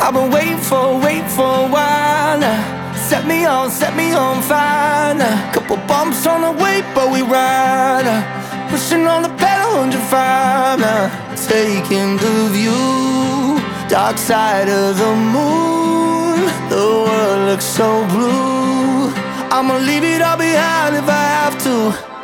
I've been waiting for a while now. Set me on fire now. Couple bumps on the way, but we ride now. Pushing on the pedal, 105 now. Taking the view, dark side of the moon. The world looks so blue. I'ma leave it all behind if I have to.